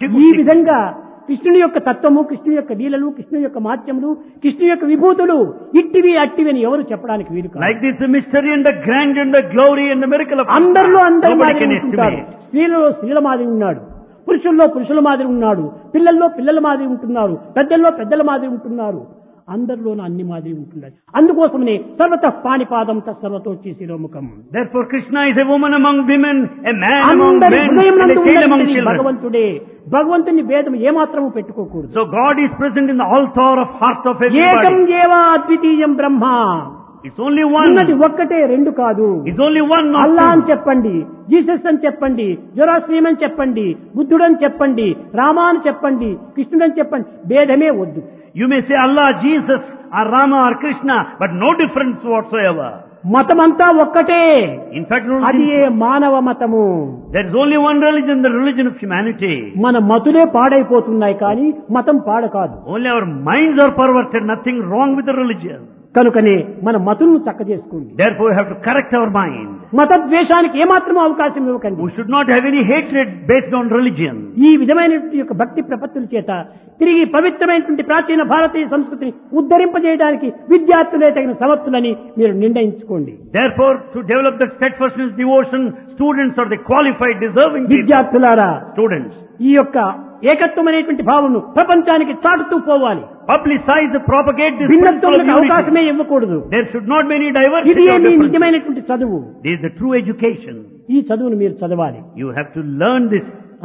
ఈ విధంగా కృష్ణుని యొక్క తత్వము, కృష్ణుని యొక్క లీలలు, కృష్ణుని యొక్క మాధ్యములు, కృష్ణుని యొక్క విభూతులు ఇట్టివి అట్టివి అని ఎవరు చెప్పడానికి వీలు కాదు. Like this, the mystery and the grandeur and the glory and the miracle of అందరిలో Krishna, అందరి nobody మాదిరి can ఉంటుంటారు. estimate. స్త్రీలలో స్త్రీల మాదిరి ఉన్నాడు, పురుషుల్లో పురుషుల మాదిరి ఉన్నాడు, పిల్లల్లో పిల్లల మాదిరి ఉంటున్నారు, పెద్దల్లో పెద్దల మాదిరి ఉంటున్నారు. అందరిలోనూ అన్ని మాదిరి ఉంటున్నారు. అందుకోసమనే సర్వత పాణిపాదం తత్సర్వతో శిరోముఖం. Therefore, Krishna is a woman among women, a man among అందరి men, హృదయం and a నందు child among ఉన్నది children. భగవంతుడే. భగవంతుని భేదం ఏమాత్రము పెట్టుకోకూడదు. So God is present in the altar of heart of ఏకం everybody. ఏవ అద్వితీయం బ్రహ్మ. It's only ఉన్నది one. ఒక్కటే, రెండు కాదు. It's only one, అల్లా అని not two. చెప్పండి, జీసస్ అని చెప్పండి, జొరాస్ట్రీయం అని చెప్పండి, బుద్ధుడని చెప్పండి, రామా అని చెప్పండి, కృష్ణుడని చెప్పండి, భేదమే వద్దు. You may say Allah, Jesus, or Rama, or Krishna, but no difference whatsoever. మతమంతా ఒక్కటే. In fact, అది ఏ మానవ మతము. there is only one religion, the religion of humanity. మన మతులే పాడైపోతున్నాయి కానీ మతం పాడ కాదు. Only our minds are perverted, nothing wrong with the religion. కనుకనే మన మతులను చక్క చేసుకోండి. Therefore, we have to correct our mind. మత ద్వేషానికి ఏమాత్రం అవకాశం ఇవ్వకండి. We should not have any hatred based on religion. ఈ విధమైన యొక్క భక్తి ప్రపత్తుల చేత తిరిగి పవిత్రమైనటువంటి ప్రాచీన భారతీయ సంస్కృతిని ఉద్ధరింపజేయడానికి విద్యార్థులే తగిన సమర్థులని మీరు నిర్ణయించుకోండి. Therefore, to develop the steadfastness, devotion, students are the qualified, deserving people. విద్యార్థులారా, Students, ఈ యొక్క ఏకత్వం అనేటువంటి భావమును ప్రపంచానికి చాటుతూ పోవాలి. publicize, propagate this principle of భిన్నత్వములకు unity. అవకాశమే ఇవ్వకూడదు. There should not be any ఇది diversity మీ or differences. నిజమైనటువంటి చదువు. This is the true education. ఈ చదువును మీరు చదవాలి. You have to learn this.